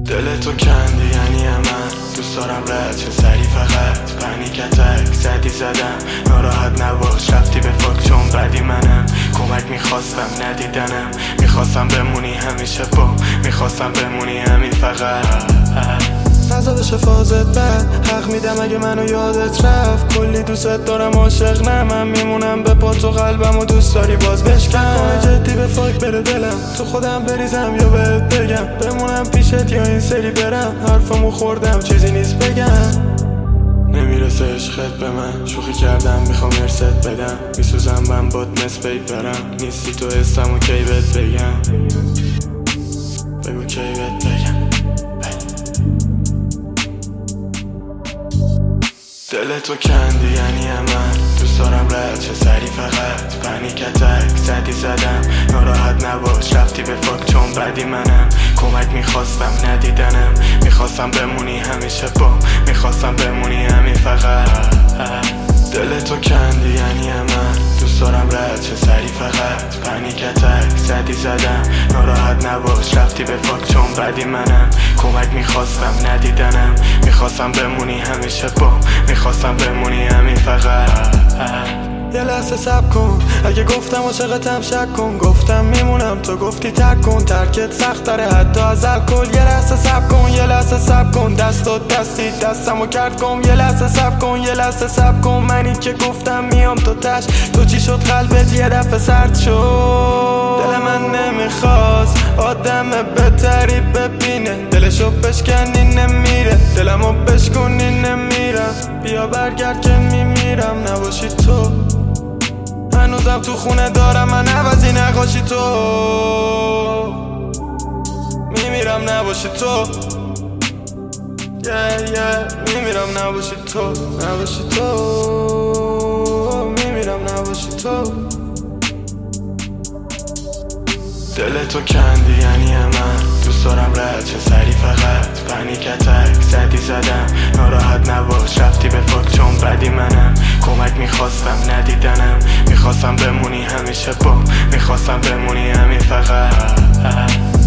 دل تو کندی یعنی من دوست دارم رد چه سری فقط پنیک اتک زدی زدم ناراحت نباش رفتی به فاک چون بدی منم کمک میخواستم ندیدنم میخواستم بمونی همیشه با میخواستم بمونی همین فقط نزا بشه فازت بد حق میدم اگه منو یادت رفت کلی دوست دارم عاشق نه من میمونم به پا تو قلبم و دوست داری باز بشکن جدی به فاک بره دلم تو خودم بریزم یا بهت بگم بمونم پیشت یا این سری برم حرفمو خوردم چیزی نیست بگم نمیرسه عشقت به من شوخی کردم میخوام ارست بدم میسوزم من باد نسبیت برم نیستی تو حسم و کی بهت بگم بگو کی بهت بگم دل تو کندی یعنی من دوست دارم رد چه سری فقط پنیک اتک زدی زدم ناراحت نباش رفتی به فاک چون بدی منم کمک میخواستم ندیدنم میخواستم بمونی همیشه با میخواستم بمونی همین فقط دل تو کندی یعنی من دوست دارم رد چه سری فقط پنیک اتک زدی زدم ناراحت نباش رفتی به فاک چون بدی منم کمک میخواستم ندیدنم میخواستم بمونی همیشه با میخواستم بمونی همین فقط یه لحظه صبر کن اگه گفتم عاشقتم شک کن گفتم میمونم تو گفتی ترک کن ترکت سخت داره حتی از الکل یه لحظه صبر کن یه لحظه صبر کن دستات دستی دستمو کرد گم یه لحظه صبر کن یه لحظه صبر کن منی که گفتم میام تو تش تو چی شد قلبت یه دفعه سرد شد دل من نمیخواست آدم بهتری ببینه دلشو بشکنی نمیره دلمو بشکنی نمیرم بیا برگرد که میمیرم نباشی تو هنوزم تو خونه دارم من عوضی نقاشی تو میمیرم نباشی تو میمیرم نباشی تو نباشی تو میمیرم نباشی تو دل تو کندی یعنی من دوست دارم رد چه سری فقط پنیک اتک زدی زدم ناراحت نباش رفتی به فاک چون بدی منم کمک میخواستم ندیدنم میخواستم بمونی همیشه با میخواستم بمونی همین فقط